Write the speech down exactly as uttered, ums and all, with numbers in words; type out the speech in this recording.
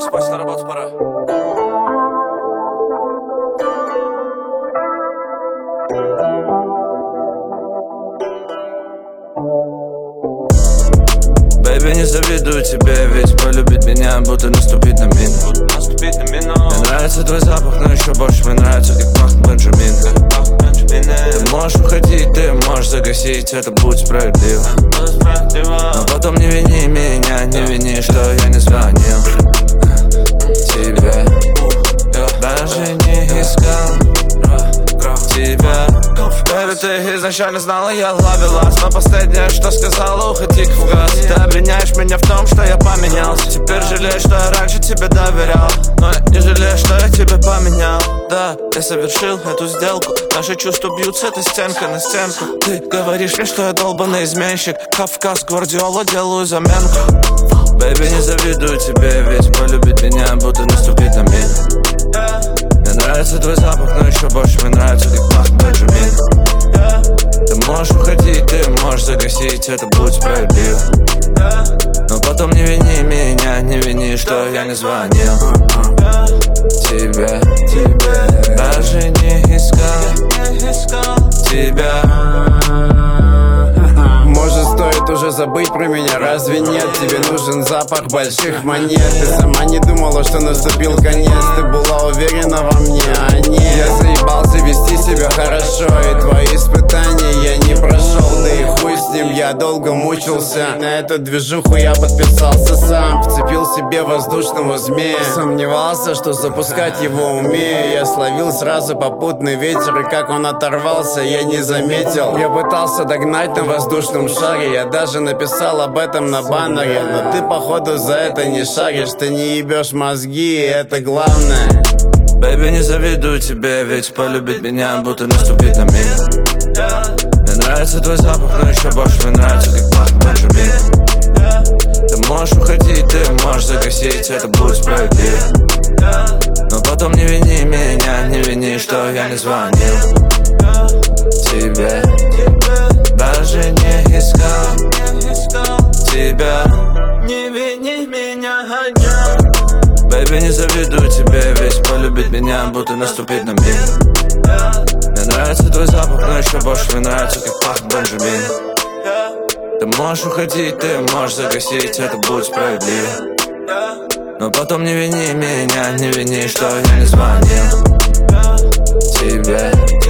спать, на работу пора. Бэйби, не завидую тебе, ведь полюбить меня будто наступить на мину. Мне нравится твой запах, но еще больше мне нравится, как пахнет Бенджамин. Ты можешь уходить, ты можешь загасить, это будет справедливо. Но потом не вини меня, не вини, что я не звонил тебе, даже не искал тебя. Бэйби, ты изначально знала, я ловилась, но последнее, что сказала, уходи в газ. Ты обвиняешь меня в том, что я поменялся. Теперь жалеешь, что я раньше тебе доверял, но я не жалею, что я тебя поменял. Да, я совершил эту сделку. Наши чувства бьются, это стенка на стенку. Ты говоришь мне, что я долбаный изменщик. Кавказ, Гвардиола, делаю заменку. Бэйби, не завидую тебе, ведь полюбить меня будто наступить на мину. Мне нравится твой запах, но еще больше мне нравится, как пахнет Бенджамин. Ты можешь уходить, ты можешь загасить, это будет справедливо. Но потом не вини меня, не вини, что я не звонил тебе, даже не искал тебя. Может, стоит уже забыть про меня, разве нет? Тебе нужен запах больших монет. Ты сама не думала, что наступил конец. Ты была уверена во мне, а нет. Я заебался вести себя хорошо, и твои испытания я не прошел. Да и хуй с ним, я долго мучился. На эту движуху я подписался сам. Вцепил себе воздушного змея. Сомневался, что запускать его умею. Я словил сразу попутный ветер, и как он оторвался, я не заметил. Я пытался догнать на воздушном шаре, я даже написал об этом на баннере. Но ты походу за это не шаришь, ты не ебешь мозги, и это главное. Бэйби, не завидую тебе, ведь полюбить меня будто наступить на мину. Мне нравится твой запах, но еще больше мне нравится, как пахнет Бенджамин. Ты можешь уходить, ты можешь загасить, это будет справедливо. Но потом не вини меня, не вини, что я не звонил тебе, даже не искал тебя. Не вини меня, бэйби, не завидую тебе, ведь полюбить меня будто наступить на мину. Мне нравится твой запах, но еще больше мне нравится, как пахнет Бенджамин. Ты можешь уходить, ты можешь загасить, это будет справедливо. Но потом не вини меня, не вини, что я не звонил тебе.